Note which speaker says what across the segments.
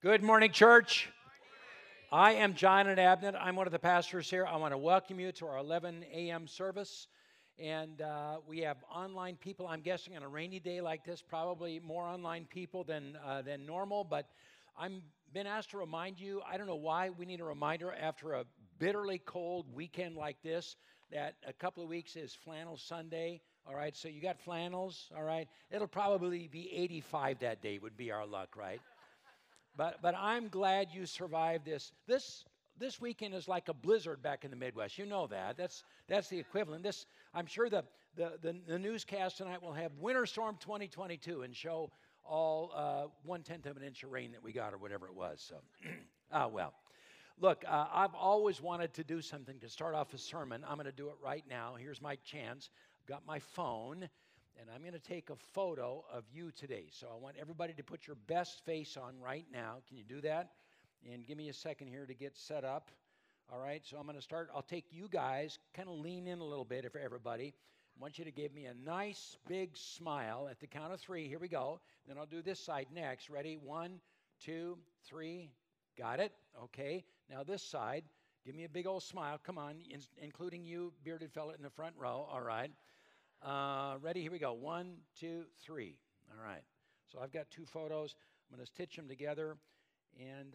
Speaker 1: Good morning, church. I am John and Abnett. I'm one of the pastors here. I want to welcome you to our 11 a.m. service. And we have online people. I'm guessing on a rainy day like this, probably more online people than normal. But I'm been asked to remind you, I don't know why we need a reminder after a bitterly cold weekend like this, that a couple of weeks is Flannel Sunday. All right, so you got flannels, all right? It'll probably be 85 that day would be our luck, right? But I'm glad you survived this. This weekend is like a blizzard back in the Midwest. You know that. That's the equivalent. I'm sure the newscast tonight will have Winter Storm 2022 and show all 1/10 of an inch of rain that we got or whatever it was. So, well. Look, I've always wanted to do something to start off a sermon. I'm going to do it right now. Here's my chance. I've got my phone. And I'm going to take a photo of you today. So I want everybody to put your best face on right now. Can you do that? And give me a second here to get set up. All right, so I'm going to start. I'll take you guys, kind of lean in a little bit for everybody. I want you to give me a nice big smile at the count of 3. Here we go. Then I'll do this side next. Ready? 1, 2, 3. Got it? Okay. Now this side. Give me a big old smile. Come on, including you, bearded fella in the front row. All right. Ready? Here we go. 1, 2, 3. All right. So I've got 2 photos. I'm going to stitch them together. And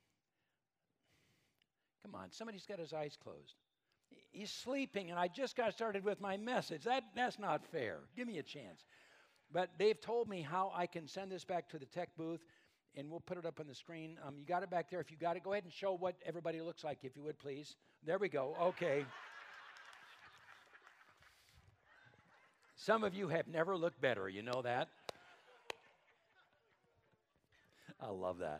Speaker 1: come on, somebody's got his eyes closed. He's sleeping, and I just got started with my message. That's not fair. Give me a chance. But they've told me how I can send this back to the tech booth, and we'll put it up on the screen. You got it back there. If you got it, go ahead and show what everybody looks like, if you would, please. There we go. Okay. Some of you have never looked better, you know that? I love that.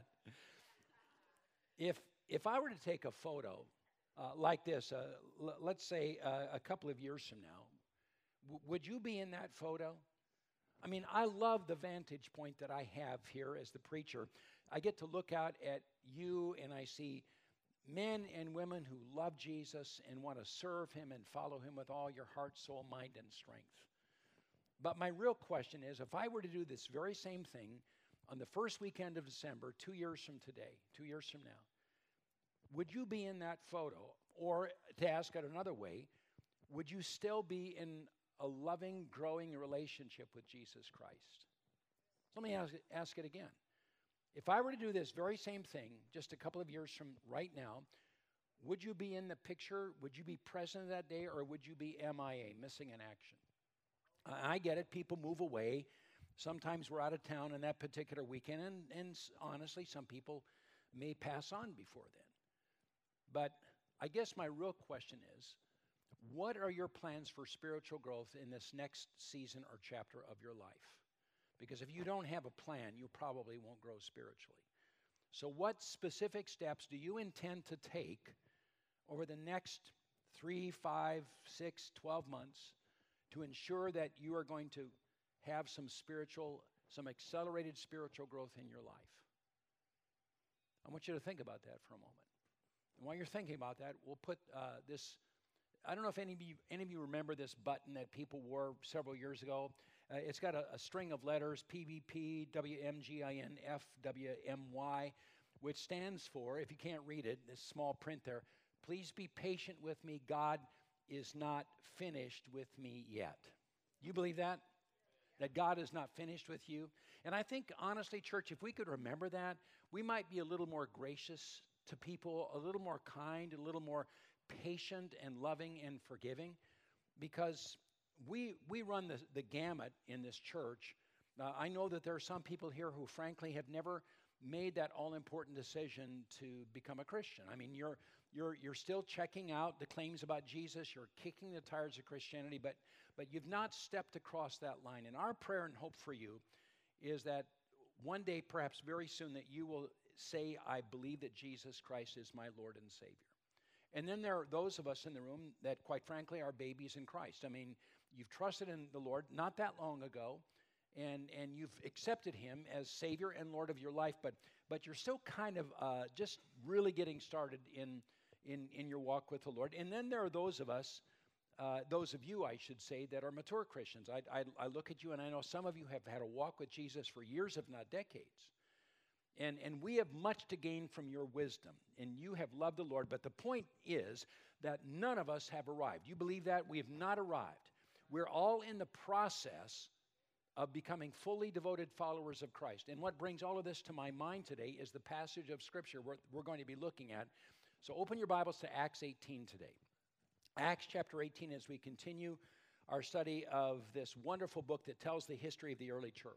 Speaker 1: If I were to take a photo like this, let's say a couple of years from now, would you be in that photo? I mean, I love the vantage point that I have here as the preacher. I get to look out at you and I see men and women who love Jesus and want to serve him and follow him with all your heart, soul, mind, and strength. But my real question is, if I were to do this very same thing on the first weekend of December, 2 years from today, 2 years from now, would you be in that photo? Or to ask it another way, would you still be in a loving, growing relationship with Jesus Christ? So let me ask it again. If I were to do this very same thing just a couple of years from right now, would you be in the picture? Would you be present that day? Or would you be MIA, missing in action? I get it. People move away. Sometimes we're out of town on that particular weekend, and honestly, some people may pass on before then. But I guess my real question is, what are your plans for spiritual growth in this next season or chapter of your life? Because if you don't have a plan, you probably won't grow spiritually. So what specific steps do you intend to take over the next 3, 5, 6, 12 months to ensure that you are going to have some accelerated spiritual growth in your life? I want you to think about that for a moment. And while you're thinking about that, we'll put this. I don't know if any of you remember this button that people wore several years ago. It's got a string of letters, PVP, WMGIN, FWMY, which stands for, if you can't read it, this small print there, please be patient with me. God is not finished with me yet. You believe that? That God is not finished with you? And I think, honestly, church, if we could remember that, we might be a little more gracious to people, a little more kind, a little more patient and loving and forgiving, because we run the gamut in this church. I know that there are some people here who, frankly, have never made that all-important decision to become a Christian. I mean, you're still checking out the claims about Jesus. You're kicking the tires of Christianity, but you've not stepped across that line. And our prayer and hope for you is that one day, perhaps very soon, that you will say, I believe that Jesus Christ is my Lord and Savior. And then there are those of us in the room that, quite frankly, are babies in Christ. I mean, you've trusted in the Lord not that long ago, and you've accepted him as Savior and Lord of your life, but you're still kind of just really getting started in your walk with the Lord. And then there are those of us, those of you, I should say, that are mature Christians. I look at you, and I know some of you have had a walk with Jesus for years, if not decades. And we have much to gain from your wisdom, and you have loved the Lord. But the point is that none of us have arrived. You believe that? We have not arrived. We're all in the process of becoming fully devoted followers of Christ. And what brings all of this to my mind today is the passage of Scripture we're going to be looking at. So open your Bibles to Acts 18 today. Acts chapter 18, as we continue our study of this wonderful book that tells the history of the early church.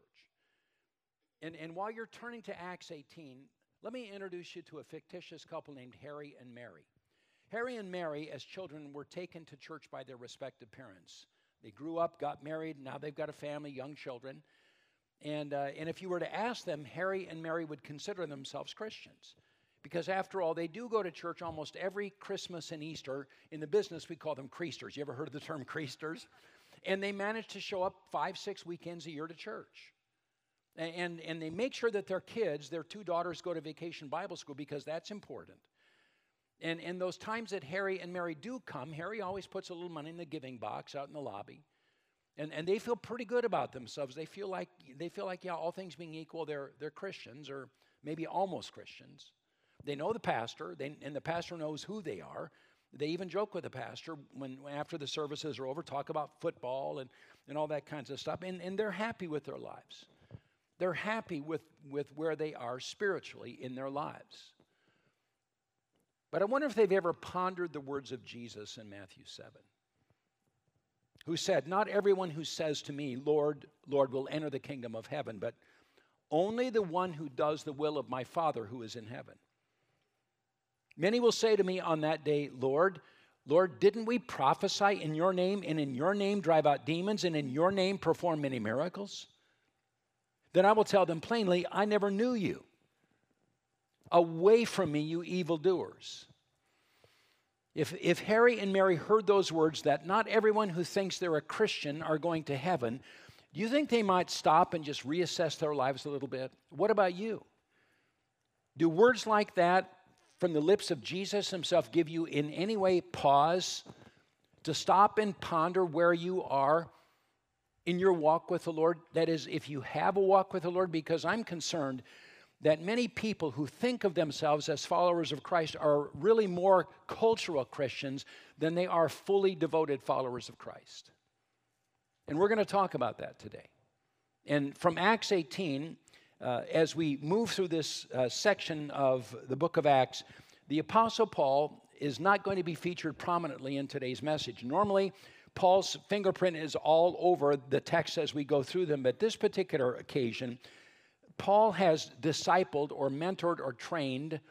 Speaker 1: And while you're turning to Acts 18, let me introduce you to a fictitious couple named Harry and Mary. Harry and Mary, as children, were taken to church by their respective parents. They grew up, got married, now they've got a family, young children. And if you were to ask them, Harry and Mary would consider themselves Christians. Because after all, they do go to church almost every Christmas and Easter. In the business, we call them creasters. You ever heard of the term creasters? And they manage to show up 5-6 weekends a year to church. And they make sure that their kids, their 2 daughters, go to vacation Bible school because that's important. And those times that Harry and Mary do come, Harry always puts a little money in the giving box out in the lobby. And they feel pretty good about themselves. They feel like, yeah, all things being equal, they're Christians, or maybe almost Christians. They know the pastor, and the pastor knows who they are. They even joke with the pastor when after the services are over, talk about football and all that kinds of stuff. And they're happy with their lives. They're happy with where they are spiritually in their lives. But I wonder if they've ever pondered the words of Jesus in Matthew 7, who said, "Not everyone who says to me, 'Lord, Lord,' will enter the kingdom of heaven, but only the one who does the will of my Father who is in heaven. Many will say to me on that day, 'Lord, Lord, didn't we prophesy in your name, and in your name drive out demons, and in your name perform many miracles?' Then I will tell them plainly, 'I never knew you. Away from me, you evildoers.'" If Harry and Mary heard those words, that not everyone who thinks they're a Christian are going to heaven, do you think they might stop and just reassess their lives a little bit? What about you? Do words like that from the lips of Jesus himself give you in any way pause to stop and ponder where you are in your walk with the Lord? That is, if you have a walk with the Lord, because I'm concerned that many people who think of themselves as followers of Christ are really more cultural Christians than they are fully devoted followers of Christ. And we're going to talk about that today. And from Acts 18, as we move through this section of the book of Acts, the Apostle Paul is not going to be featured prominently in today's message. Normally, Paul's fingerprint is all over the text as we go through them, but this particular occasion, Paul has discipled or mentored or trained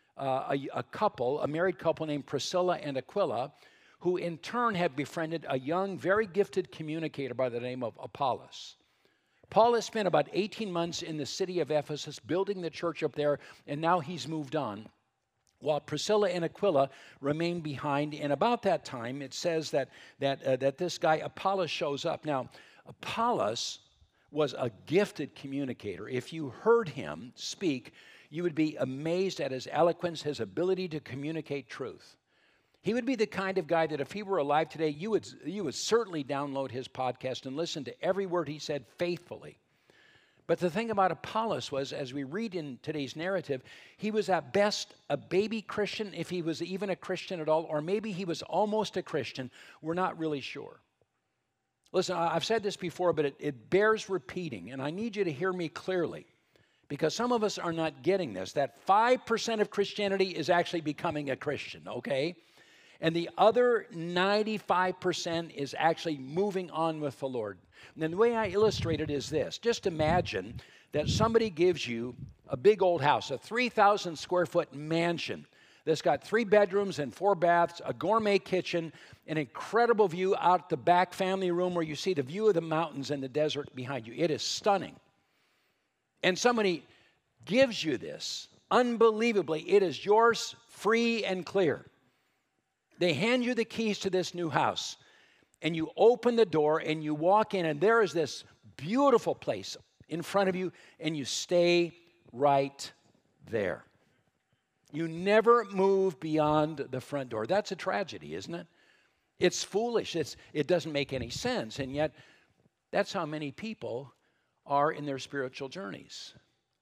Speaker 1: a married couple named Priscilla and Aquila, who in turn have befriended a young, very gifted communicator by the name of Apollos. Paul has spent about 18 months in the city of Ephesus building the church up there, and now he's moved on, while Priscilla and Aquila remain behind. And about that time, it says that this guy Apollos shows up. Now, Apollos was a gifted communicator. If you heard him speak, you would be amazed at his eloquence, his ability to communicate truth. He would be the kind of guy that if he were alive today, you would certainly download his podcast and listen to every word he said faithfully. But the thing about Apollos was, as we read in today's narrative, he was at best a baby Christian, if he was even a Christian at all, or maybe he was almost a Christian. We're not really sure. Listen, I've said this before, but it bears repeating, and I need you to hear me clearly, because some of us are not getting this, that 5% of Christianity is actually becoming a Christian, okay? And the other 95% is actually moving on with the Lord. And the way I illustrate it is this. Just imagine that somebody gives you a big old house, a 3,000 square foot mansion that's got 3 bedrooms and 4 baths, a gourmet kitchen, an incredible view out the back family room where you see the view of the mountains and the desert behind you. It is stunning. And somebody gives you this, unbelievably, it is yours free and clear. They hand you the keys to this new house, and you open the door and you walk in, and there is this beautiful place in front of you, and you stay right there. You never move beyond the front door. That's a tragedy, isn't it? It's foolish. It doesn't make any sense, and yet that's how many people are in their spiritual journeys.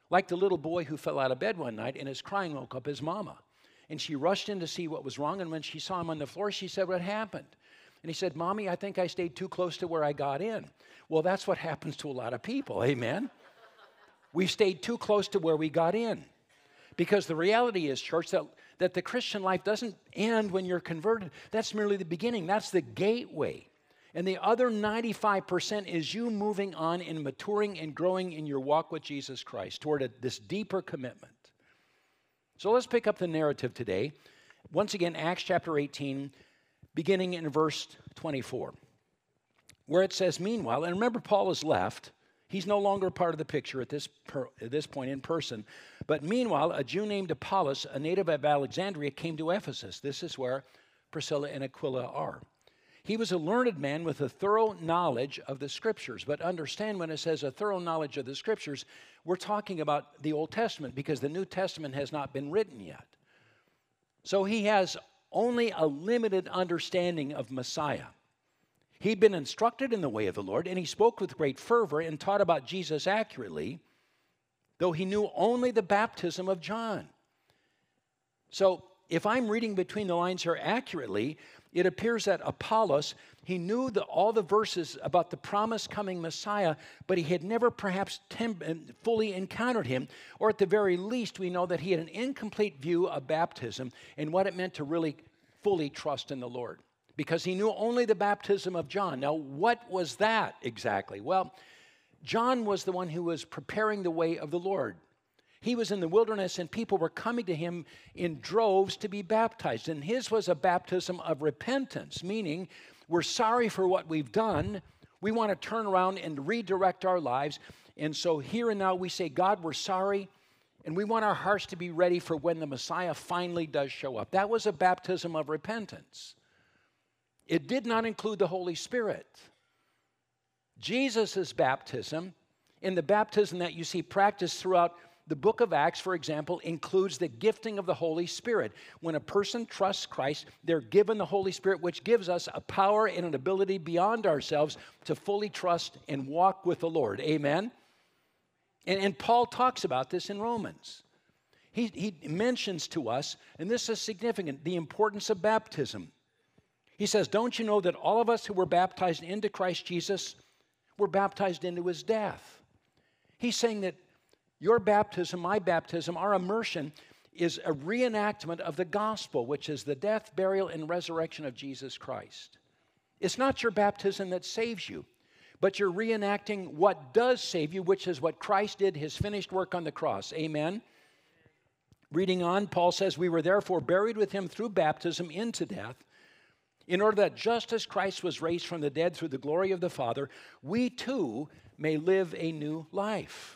Speaker 1: Like the little boy who fell out of bed one night and his crying woke up his mama. And she rushed in to see what was wrong, and when she saw him on the floor, she said, "What happened?" And he said, "Mommy, I think I stayed too close to where I got in." Well, that's what happens to a lot of people, amen? We stayed too close to where we got in. Because the reality is, church, that the Christian life doesn't end when you're converted. That's merely the beginning. That's the gateway. And the other 95% is you moving on and maturing and growing in your walk with Jesus Christ toward this deeper commitment. So let's pick up the narrative today. Once again, Acts chapter 18, beginning in verse 24, where it says, "Meanwhile," and remember, Paul has left. He's no longer part of the picture at this point in person. "But meanwhile, a Jew named Apollos, a native of Alexandria, came to Ephesus." This is where Priscilla and Aquila are. "He was a learned man with a thorough knowledge of the Scriptures." But understand, when it says a thorough knowledge of the Scriptures, we're talking about the Old Testament, because the New Testament has not been written yet. So he has only a limited understanding of Messiah. He'd been instructed in the way of the Lord, and he spoke with great fervor and taught about Jesus accurately, though he knew only the baptism of John. So if I'm reading between the lines here accurately, it appears that Apollos, he knew all the verses about the promised coming Messiah, but he had never perhaps fully encountered him, or at the very least, we know that he had an incomplete view of baptism and what it meant to really fully trust in the Lord, because he knew only the baptism of John. Now, what was that exactly? Well, John was the one who was preparing the way of the Lord. He was in the wilderness, and people were coming to him in droves to be baptized. And his was a baptism of repentance, meaning we're sorry for what we've done. We want to turn around and redirect our lives. And so here and now we say, "God, we're sorry." And we want our hearts to be ready for when the Messiah finally does show up. That was a baptism of repentance. It did not include the Holy Spirit. Jesus' baptism, and the baptism that you see practiced throughout the book of Acts, for example, includes the gifting of the Holy Spirit. When a person trusts Christ, they're given the Holy Spirit, which gives us a power and an ability beyond ourselves to fully trust and walk with the Lord. Amen? And Paul talks about this in Romans. He mentions to us, and this is significant, the importance of baptism. He says, "Don't you know that all of us who were baptized into Christ Jesus were baptized into his death?" He's saying that your baptism, my baptism, our immersion is a reenactment of the gospel, which is the death, burial, and resurrection of Jesus Christ. It's not your baptism that saves you, but you're reenacting what does save you, which is what Christ did, his finished work on the cross. Amen? Reading on, Paul says, "We were therefore buried with him through baptism into death, in order that just as Christ was raised from the dead through the glory of the Father, we too may live a new life."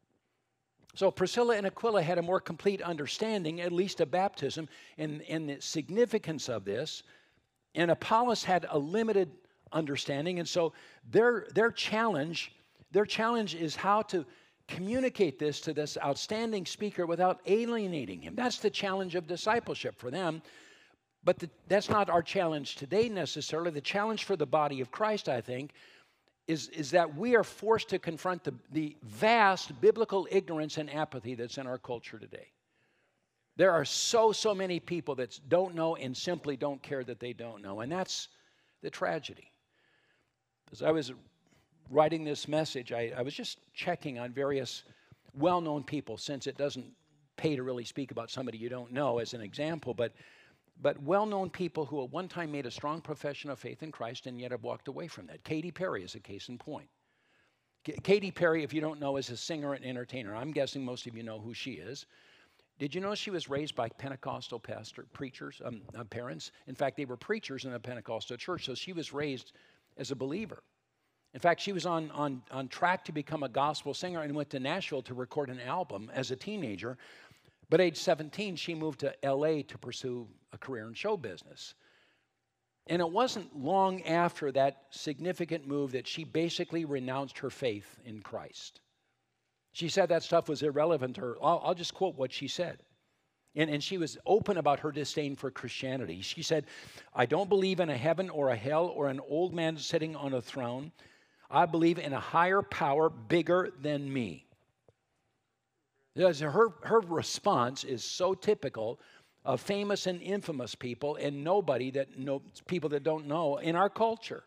Speaker 1: So Priscilla and Aquila had a more complete understanding, at least of baptism, and the significance of this. And Apollos had a limited understanding. And so their challenge is how to communicate this to this outstanding speaker without alienating him. That's the challenge of discipleship for them. But that's not our challenge today necessarily. The challenge for the body of Christ, I think, is that we are forced to confront the vast biblical ignorance and apathy that's in our culture today. There are so many people that don't know and simply don't care that they don't know. And that's the tragedy. As I was writing this message, I was just checking on various well-known people, since it doesn't pay to really speak about somebody you don't know as an example, but well-known people who at one time made a strong profession of faith in Christ and yet have walked away from that. Katy Perry is a case in point. Katy Perry, if you don't know, is a singer and entertainer. I'm guessing most of you know who she is. Did you know she was raised by Pentecostal parents? In fact, they were preachers in a Pentecostal church, so she was raised as a believer. In fact, she was on track to become a gospel singer and went to Nashville to record an album as a teenager. But age 17, she moved to L.A. to pursue a career in show business. And it wasn't long after that significant move that she basically renounced her faith in Christ. She said that stuff was irrelevant to her. I'll just quote what she said. And she was open about her disdain for Christianity. She said, "I don't believe in a heaven or a hell or an old man sitting on a throne. I believe in a higher power bigger than me." Her response is so typical of famous and infamous people and people that don't know in our culture.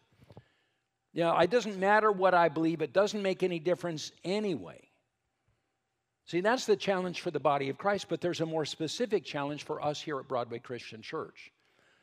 Speaker 1: It doesn't matter what I believe. It doesn't make any difference anyway. See, that's the challenge for the body of Christ, but there's a more specific challenge for us here at Broadway Christian Church.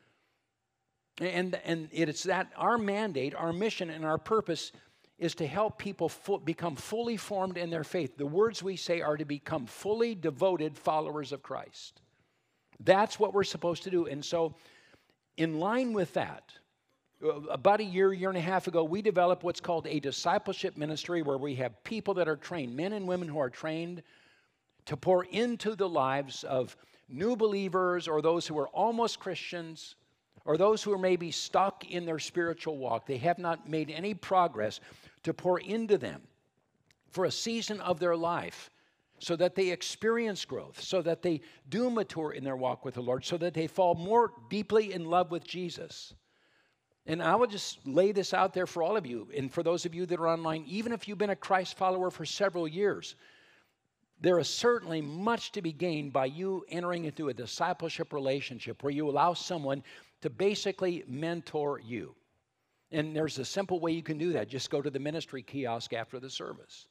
Speaker 1: And it's that our mandate, our mission, and our purpose is to help people become fully formed in their faith. The words we say are to become fully devoted followers of Christ. That's what we're supposed to do. And so, in line with that, about a year and a half ago, we developed what's called a discipleship ministry, where we have people that are trained, men and women who are trained to pour into the lives of new believers or those who are almost Christians or those who are maybe stuck in their spiritual walk. They have not made any progress, to pour into them for a season of their life so that they experience growth, so that they do mature in their walk with the Lord, so that they fall more deeply in love with Jesus. And I would just lay this out there for all of you, and for those of you that are online, even if you've been a Christ follower for several years, there is certainly much to be gained by you entering into a discipleship relationship where you allow someone to basically mentor you. And there's a simple way you can do that. Just go to the ministry kiosk after the service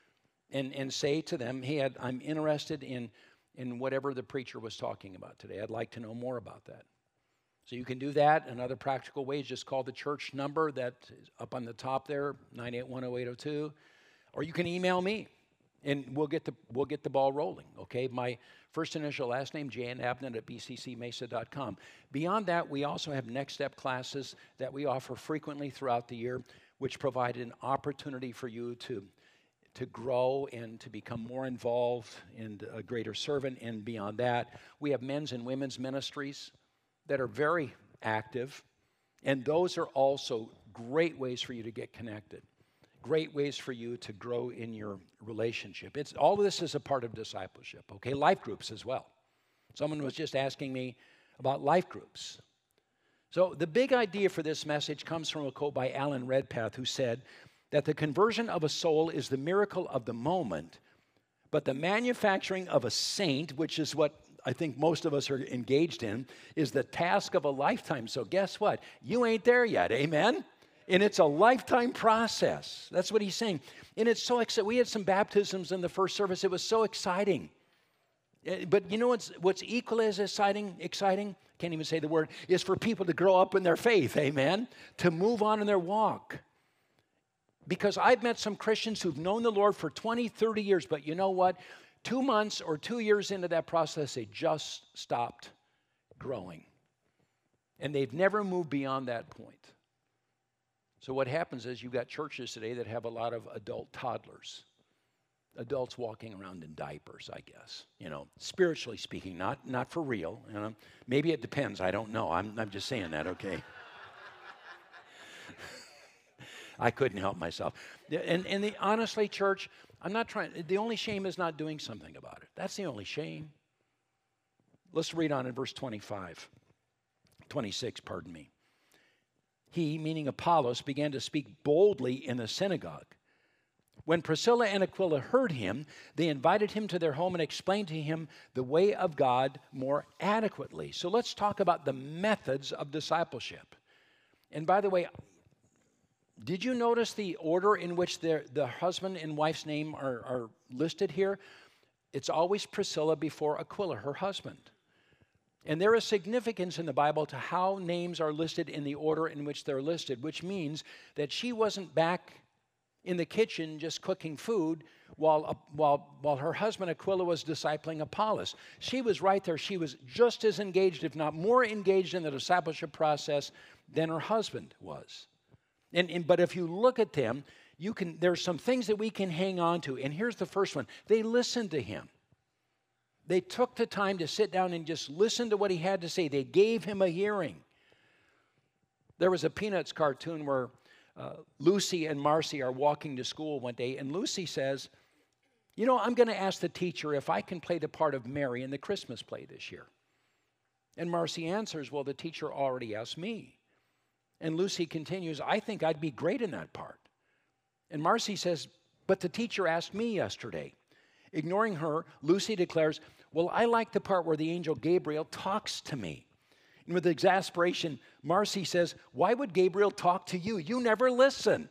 Speaker 1: and say to them, hey, I'm interested in whatever the preacher was talking about today. I'd like to know more about that. So you can do that. Another practical way is just call the church number that is up on the top there, 9810802, or you can email me, and we'll get the ball rolling. Okay, my first initial last name, janabnett@bccmesa.com. Beyond that, we also have next step classes that we offer frequently throughout the year, which provide an opportunity for you to grow and to become more involved and a greater servant. And beyond that, we have men's and women's ministries that are very active, and those are also great ways for you to get connected, great ways for you to grow in your relationship. All of this is a part of discipleship, okay? Life groups as well. Someone was just asking me about life groups. So the big idea for this message comes from a quote by Alan Redpath, who said that the conversion of a soul is the miracle of the moment, but the manufacturing of a saint, which is what I think most of us are engaged in, is the task of a lifetime. So guess what? You ain't there yet, amen? And it's a lifetime process. That's what he's saying. And it's so exciting. We had some baptisms in the first service. It was so exciting. But you know what's equally as exciting, can't even say the word, is for people to grow up in their faith, amen? To move on in their walk. Because I've met some Christians who've known the Lord for 20, 30 years, but you know what? 2 months or 2 years into that process, they just stopped growing. And they've never moved beyond that point. So what happens is you've got churches today that have a lot of adult toddlers, adults walking around in diapers, I guess, spiritually speaking, not for real. Maybe it depends. I don't know. I'm just saying that, okay? I couldn't help myself. And honestly, church, I'm not trying. The only shame is not doing something about it. That's the only shame. Let's read on in verse 26, pardon me. He, meaning Apollos, began to speak boldly in the synagogue. When Priscilla and Aquila heard him, they invited him to their home and explained to him the way of God more adequately. So let's talk about the methods of discipleship. And by the way, did you notice the order in which the husband and wife's name are listed here? It's always Priscilla before Aquila, her husband. And there is significance in the Bible to how names are listed in the order in which they're listed, which means that she wasn't back in the kitchen just cooking food while her husband Aquila was discipling Apollos. She was right there. She was just as engaged, if not more engaged in the discipleship process than her husband was. But if you look at them, there's some things that we can hang on to. And here's the first one. They listened to him. They took the time to sit down and just listen to what he had to say. They gave him a hearing. There was a Peanuts cartoon where Lucy and Marcy are walking to school one day, and Lucy says, I'm going to ask the teacher if I can play the part of Mary in the Christmas play this year. And Marcy answers, well, the teacher already asked me. And Lucy continues, I think I'd be great in that part. And Marcy says, but the teacher asked me yesterday. Ignoring her, Lucy declares, well, I like the part where the angel Gabriel talks to me. And with exasperation, Marcy says, why would Gabriel talk to you? You never listen.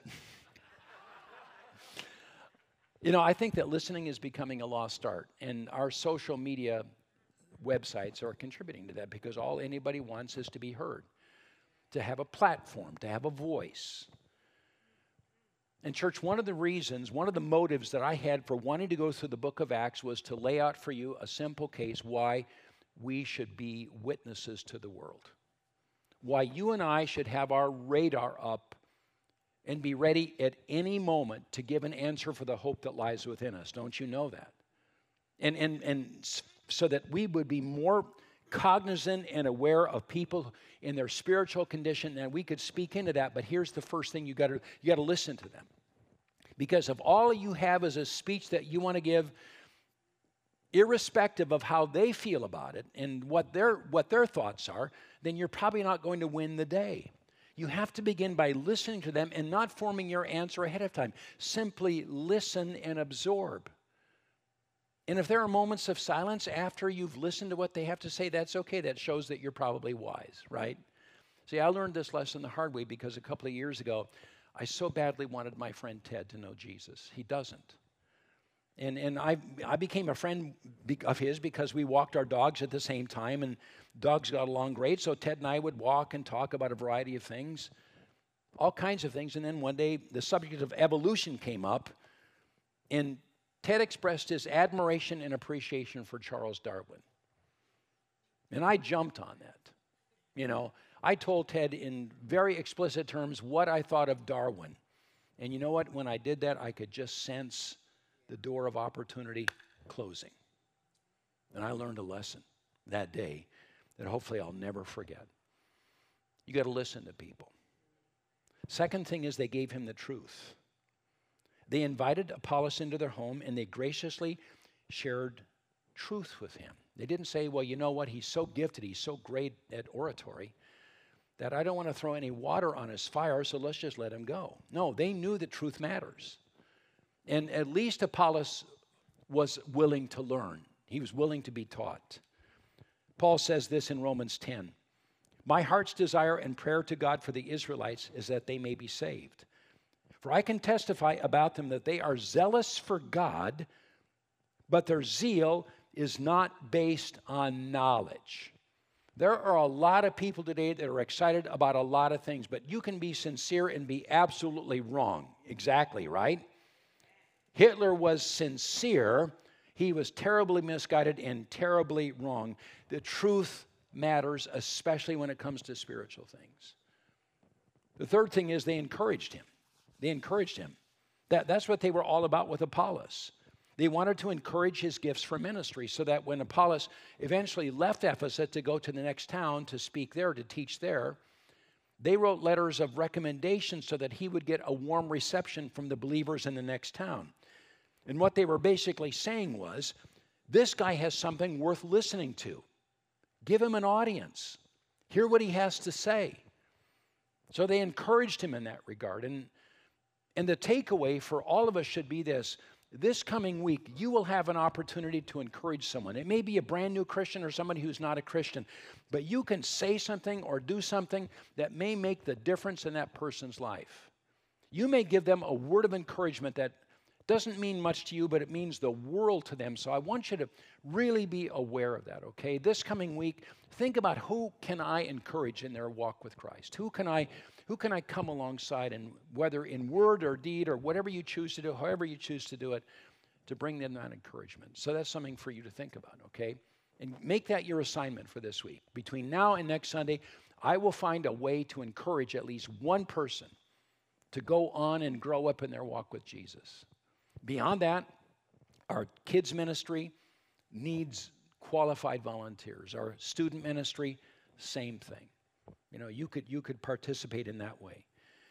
Speaker 1: You know, I think that listening is becoming a lost art, and our social media websites are contributing to that because all anybody wants is to be heard, to have a platform, to have a voice. And church, one of the reasons, one of the motives that I had for wanting to go through the book of Acts was to lay out for you a simple case why we should be witnesses to the world. Why you and I should have our radar up and be ready at any moment to give an answer for the hope that lies within us. Don't you know that? And so that we would be more cognizant and aware of people in their spiritual condition, and we could speak into that. But here's the first thing: you got to listen to them, because if all you have is a speech that you want to give, irrespective of how they feel about it and what their thoughts are, then you're probably not going to win the day. You have to begin by listening to them and not forming your answer ahead of time. Simply listen and absorb. And if there are moments of silence after you've listened to what they have to say, that's okay. That shows that you're probably wise, right? See, I learned this lesson the hard way because a couple of years ago, I so badly wanted my friend Ted to know Jesus. He doesn't. And I became a friend of his because we walked our dogs at the same time, and dogs got along great. So Ted and I would walk and talk about a variety of things, all kinds of things. And then one day, the subject of evolution came up, and Ted expressed his admiration and appreciation for Charles Darwin. And I jumped on that. You know, I told Ted in very explicit terms what I thought of Darwin. And you know what? When I did that, I could just sense the door of opportunity closing. And I learned a lesson that day that hopefully I'll never forget. You got to listen to people. Second thing is they gave him the truth. They invited Apollos into their home, and they graciously shared truth with him. They didn't say, well, you know what, he's so gifted, he's so great at oratory that I don't want to throw any water on his fire, so let's just let him go. No, they knew that truth matters. And at least Apollos was willing to learn. He was willing to be taught. Paul says this in Romans 10. My heart's desire and prayer to God for the Israelites is that they may be saved. For I can testify about them that they are zealous for God, but their zeal is not based on knowledge. There are a lot of people today that are excited about a lot of things, but you can be sincere and be absolutely wrong. Exactly, right? Hitler was sincere. He was terribly misguided and terribly wrong. The truth matters, especially when it comes to spiritual things. The third thing is they encouraged him. They encouraged him. That's what they were all about with Apollos. They wanted to encourage his gifts for ministry so that when Apollos eventually left Ephesus to go to the next town to speak there, to teach there, they wrote letters of recommendation so that he would get a warm reception from the believers in the next town. And what they were basically saying was, this guy has something worth listening to. Give him an audience. Hear what he has to say. So they encouraged him in that regard. And the takeaway for all of us should be this. This coming week, you will have an opportunity to encourage someone. It may be a brand new Christian or somebody who's not a Christian, but you can say something or do something that may make the difference in that person's life. You may give them a word of encouragement that doesn't mean much to you, but it means the world to them. So I want you to really be aware of that, okay? This coming week, think about who can I encourage in their walk with Christ? Who can I come alongside, and whether in word or deed or whatever you choose to do, however you choose to do it, to bring them that encouragement. So that's something for you to think about, okay? And make that your assignment for this week. Between now and next Sunday, I will find a way to encourage at least one person to go on and grow up in their walk with Jesus. Beyond that, our kids ministry needs qualified volunteers. Our student ministry, same thing. You know, you could participate in that way.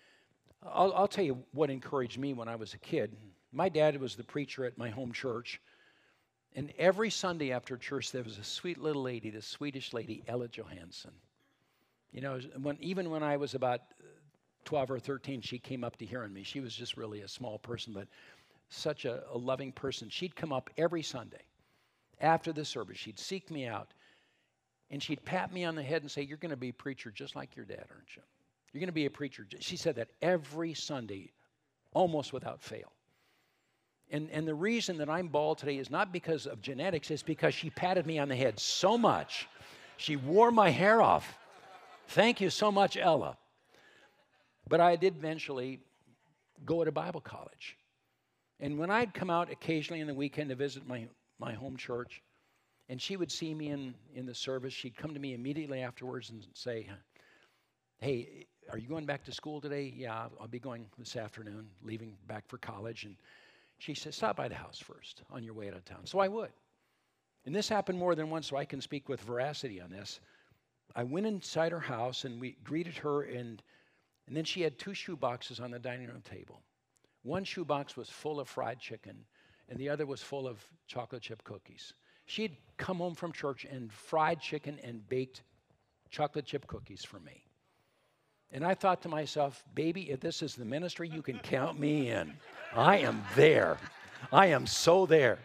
Speaker 1: I'll tell you what encouraged me when I was a kid. My dad was the preacher at my home church, and every Sunday after church there was a sweet little lady, the Swedish lady, Ella Johansson. You know, even when I was about 12 or 13, she came up to hear me. She was just really a small person, but such a loving person. She'd come up every Sunday after the service. She'd seek me out, and she'd pat me on the head and say, "You're going to be a preacher just like your dad, aren't you? You're going to be a preacher." She said that every Sunday, almost without fail. And the reason that I'm bald today is not because of genetics, it's because she patted me on the head so much. She wore my hair off. Thank you so much, Ella. But I did eventually go to Bible college. And when I'd come out occasionally on the weekend to visit my home church, and she would see me in the service, she'd come to me immediately afterwards and say, "Hey, are you going back to school today?" "Yeah, I'll be going this afternoon, leaving back for college." And she said, "Stop by the house first on your way out of town." So I would. And this happened more than once, so I can speak with veracity on this. I went inside her house, and we greeted her, and then she had 2 shoe boxes on the dining room table. One shoe box was full of fried chicken, and the other was full of chocolate chip cookies. She'd come home from church and fried chicken and baked chocolate chip cookies for me. And I thought to myself, "Baby, if this is the ministry, you can count me in. I am there. I am so there."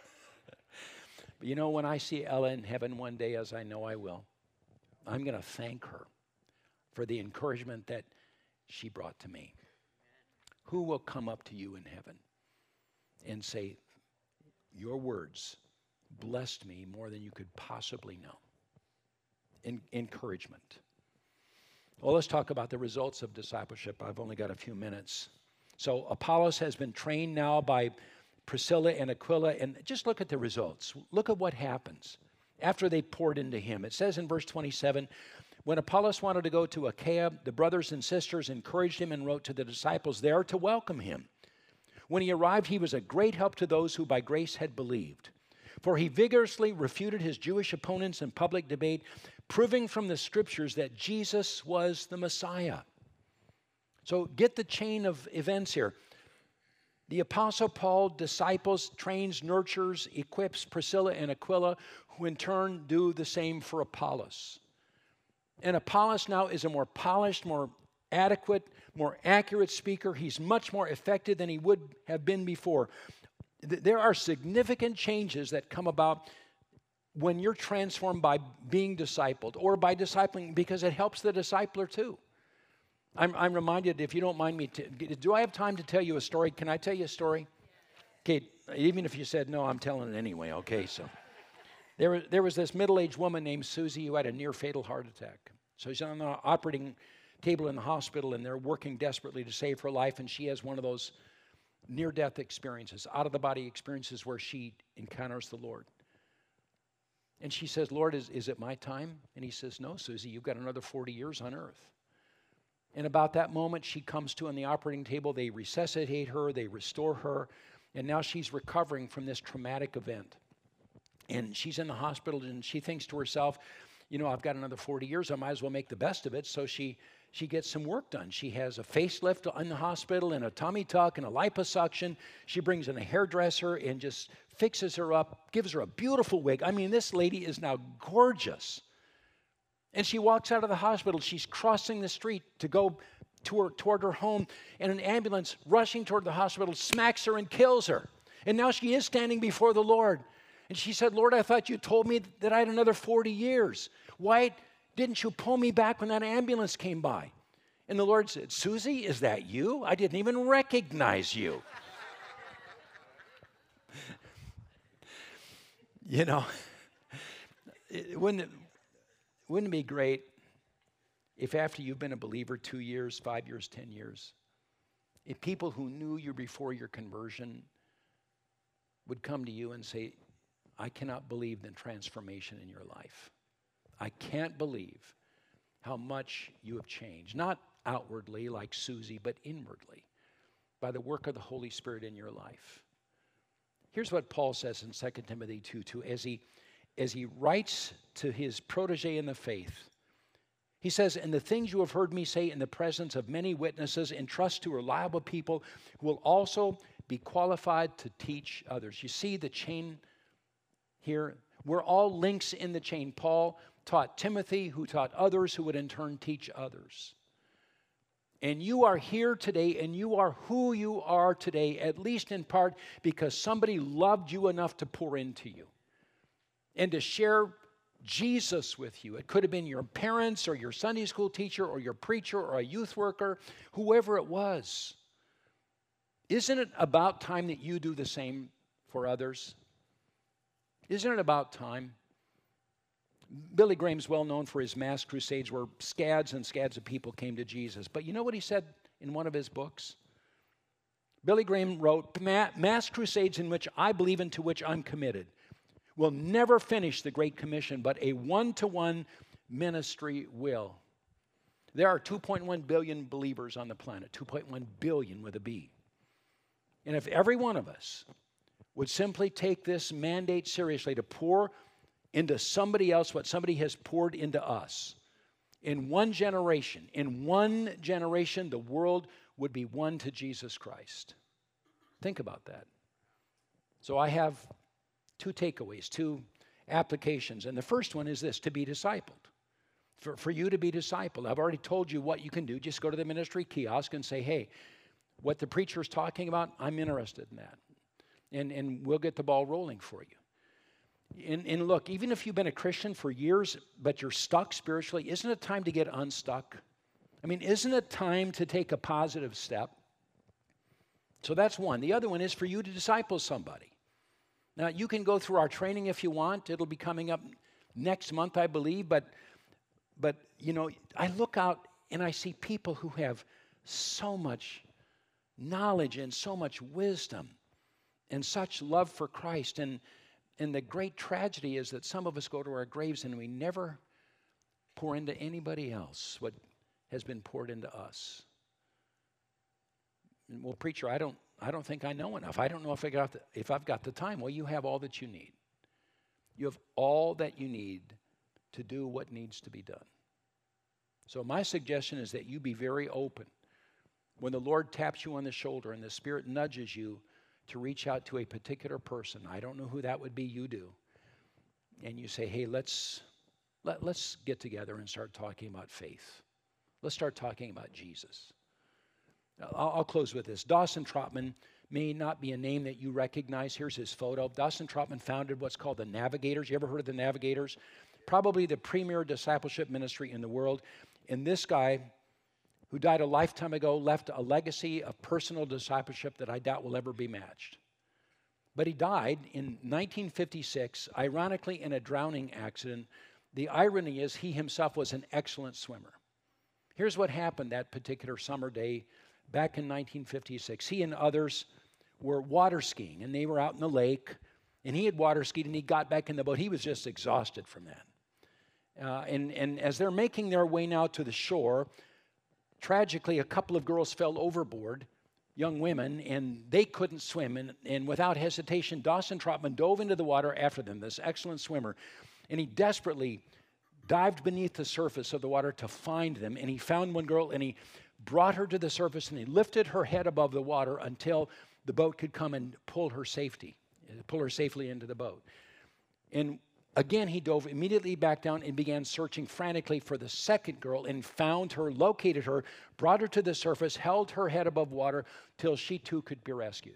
Speaker 1: But you know, when I see Ella in heaven one day, as I know I will, I'm going to thank her for the encouragement that she brought to me. Who will come up to you in heaven and say, "Your words blessed me more than you could possibly know"? Encouragement. Well, let's talk about the results of discipleship. I've only got a few minutes. So Apollos has been trained now by Priscilla and Aquila, and just look at the results. Look at what happens after they poured into him. It says in verse 27, "When Apollos wanted to go to Achaia, the brothers and sisters encouraged him and wrote to the disciples there to welcome him. When he arrived, he was a great help to those who by grace had believed. For he vigorously refuted his Jewish opponents in public debate, proving from the scriptures that Jesus was the Messiah." So get the chain of events here. The Apostle Paul disciples, trains, nurtures, equips Priscilla and Aquila, who in turn do the same for Apollos. And Apollos now is a more polished, more adequate, more accurate speaker. He's much more effective than he would have been before. There are significant changes that come about when you're transformed by being discipled or by discipling, because it helps the discipler too. I'm reminded, if you don't mind me, do I have time to tell you a story? Can I tell you a story? Okay, even if you said no, I'm telling it anyway. Okay, so there was this middle-aged woman named Susie who had a near-fatal heart attack. So she's on the operating table in the hospital, and they're working desperately to save her life, and she has one of those near-death experiences, out-of-the-body experiences where she encounters the Lord. And she says, "Lord, is it my time?" And he says, "No, Susie, you've got another 40 years on earth." And about that moment, she comes to on the operating table. They resuscitate her, they restore her, and now she's recovering from this traumatic event. And she's in the hospital, and she thinks to herself, "You know, I've got another 40 years. I might as well make the best of it." So she gets some work done. She has a facelift in the hospital and a tummy tuck and a liposuction. She brings in a hairdresser and just fixes her up, gives her a beautiful wig. I mean, this lady is now gorgeous. And she walks out of the hospital. She's crossing the street to go toward her home, and an ambulance rushing toward the hospital smacks her and kills her. And now she is standing before the Lord. And she said, "Lord, I thought you told me that I had another 40 years. Why didn't you pull me back when that ambulance came by?" And the Lord said, "Susie, is that you? I didn't even recognize you." You know, wouldn't it be great if after you've been a believer 2 years, 5 years, 10 years, if people who knew you before your conversion would come to you and say, "I cannot believe the transformation in your life. I can't believe how much you have changed." Not outwardly like Susie, but inwardly by the work of the Holy Spirit in your life. Here's what Paul says in 2 Timothy 2:2 as he writes to his protege in the faith. He says, "And the things you have heard me say in the presence of many witnesses, entrust to reliable people who will also be qualified to teach others." You see the chain here? We're all links in the chain. Paul taught Timothy, who taught others, who would in turn teach others. And you are here today, and you are who you are today, at least in part because somebody loved you enough to pour into you and to share Jesus with you. It could have been your parents or your Sunday school teacher or your preacher or a youth worker, whoever it was. Isn't it about time that you do the same for others? Isn't it about time? Billy Graham's well known for his mass crusades where scads and scads of people came to Jesus. But you know what he said in one of his books? Billy Graham wrote, "Mass crusades in which I believe and to which I'm committed will never finish the Great Commission, but a one-to-one ministry will." There are 2.1 billion believers on the planet, 2.1 billion with a B. And if every one of us would simply take this mandate seriously to pour into somebody else what somebody has poured into us, in one generation, the world would be won to Jesus Christ. Think about that. So I have two takeaways, two applications. And the first one is this: to be discipled. For you to be discipled. I've already told you what you can do. Just go to the ministry kiosk and say, hey, what the preacher's talking about, I'm interested in that. And we'll get the ball rolling for you. And look, even if you've been a Christian for years, but you're stuck spiritually, isn't it time to get unstuck? I mean, isn't it time to take a positive step? So that's one. The other one is for you to disciple somebody. Now, you can go through our training if you want. It'll be coming up next month, I believe. But you know, I look out and I see people who have so much knowledge and so much wisdom and such love for Christ. And the great tragedy is that some of us go to our graves and we never pour into anybody else what has been poured into us. And, well, preacher, I don't think I know enough. I don't know if I've got the time. Well, you have all that you need. You have all that you need to do what needs to be done. So my suggestion is that you be very open. When the Lord taps you on the shoulder and the Spirit nudges you to reach out to a particular person, I don't know who that would be, you do, and you say, hey, let's get together and start talking about faith. Let's start talking about Jesus. I'll close with this. Dawson Trotman may not be a name that you recognize. Here's his photo. Dawson Trotman founded what's called the Navigators. You ever heard of the Navigators? Probably the premier discipleship ministry in the world. And this guy, who died a lifetime ago, left a legacy of personal discipleship that I doubt will ever be matched. But he died in 1956, ironically in a drowning accident. The irony is he himself was an excellent swimmer. Here's what happened that particular summer day back in 1956. He and others were water skiing, and they were out in the lake, and he had water skied, and he got back in the boat. He was just exhausted from that. And as they're making their way now to the shore, tragically, a couple of girls fell overboard, young women, and they couldn't swim. And without hesitation, Dawson Trotman dove into the water after them, this excellent swimmer. And he desperately dived beneath the surface of the water to find them. And he found one girl, and he brought her to the surface, and he lifted her head above the water until the boat could come and pull her safely into the boat. And again, he dove immediately back down and began searching frantically for the second girl and found her, located her, brought her to the surface, held her head above water till she too could be rescued.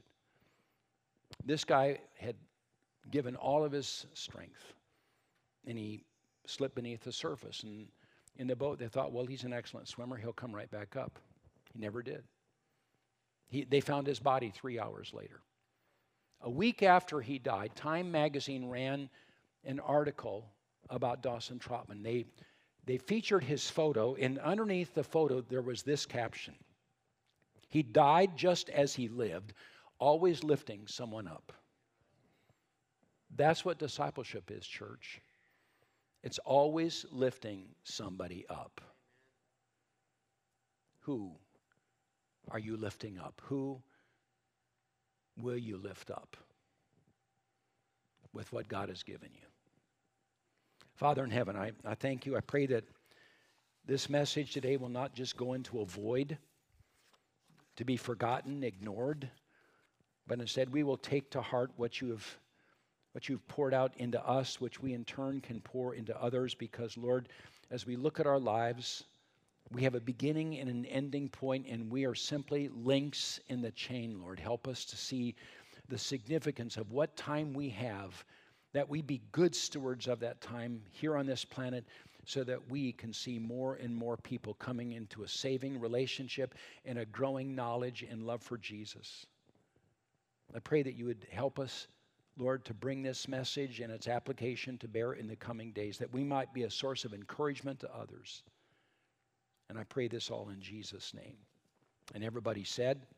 Speaker 1: This guy had given all of his strength, and he slipped beneath the surface. And in the boat, they thought, well, he's an excellent swimmer. He'll come right back up. He never did. They found his body 3 hours later. A week after he died, Time magazine ran an article about Dawson Trotman. They featured his photo, and underneath the photo there was this caption: "He died just as he lived, always lifting someone up." That's what discipleship is, church. It's always lifting somebody up. Who are you lifting up? Who will you lift up with what God has given you? Father in heaven, I thank you. I pray that this message today will not just go into a void, to be forgotten, ignored, but instead we will take to heart what you've poured out into us, which we in turn can pour into others. Because, Lord, as we look at our lives, We have a beginning and an ending point, and we are simply links in the chain, Lord. Help us to see the significance of what time we have, that we be good stewards of that time here on this planet, so that we can see more and more people coming into a saving relationship and a growing knowledge and love for Jesus. I pray that you would help us, Lord, to bring this message and its application to bear in the coming days, that we might be a source of encouragement to others. And I pray this all in Jesus' name. And everybody said,